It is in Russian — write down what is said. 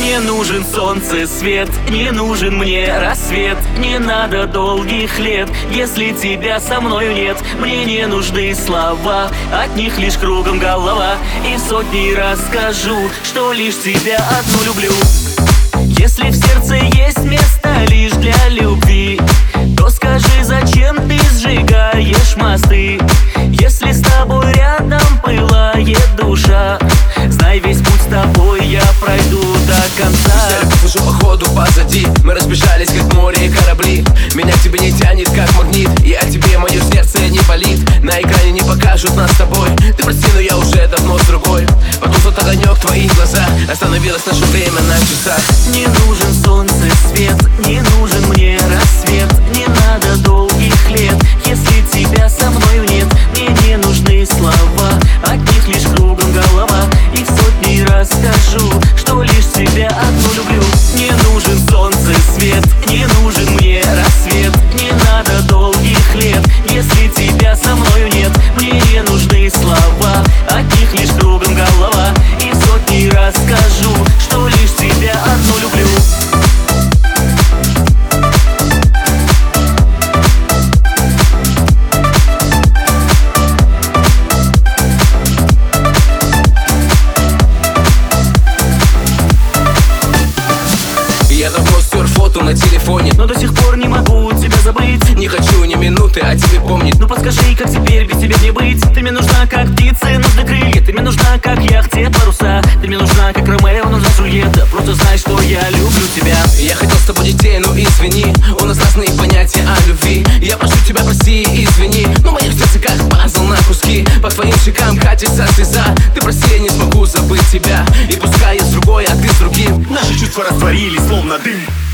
Не нужен солнце свет, не нужен мне рассвет. Не надо долгих лет, если тебя со мною нет. Мне не нужны слова, от них лишь кругом голова. И сотни раз скажу, что лишь тебя одну люблю. Если в сердце есть место лишь для любви, то скажи, зачем ты сжигаешь мосты? Если с тобой рядом пылает душа, знай, весь путь с тобой я пройду до конца. Уже походу позади, мы разбежались как море и корабли. Меня к тебе не тянет как магнит, и о тебе мое сердце не болит. На экране не покажут нас с тобой. Ты прости, но я уже давно с другой. Потухнут огонек твоих глаза, остановилось наше время на часах. Не нужен солнце свет, не нужен мне рассвет. Не надо долгих лет, если тебя со мною нет. Мне не нужны слова, от них лишь кругом голова. И в сотни раз скажу, что лишь тебя одну люблю. Не нужен солнце свет, не нужен мне рассвет. Не надо долгих лет, если тебя со мною нет. Мне не нужны слова, от них лишь кругом голова. И в сотни раз скажу, что лишь тебя одну люблю. Я давно стер фото на телефоне, но до сих пор не могу тебя забыть. не хочу ни минуты о тебе помнить. Ну подскажи, как теперь без тебя не быть? Ты мне нужна, как птицы нужны крылья. Ты мне нужна, как яхте паруса. Ты мне нужна, как Ромео нужна Джульетта. Просто знай, что я люблю тебя. Я хотел с тобой детей, ну извини, у нас разные понятия о любви. Я прошу тебя, прости и извини, но мое сердце как пазл на куски. По твоим щекам катится слеза. Ты прости, я не смогу забыть тебя. И пускай я с другой, а ты с другим. Наши чувства растворились, словно дым.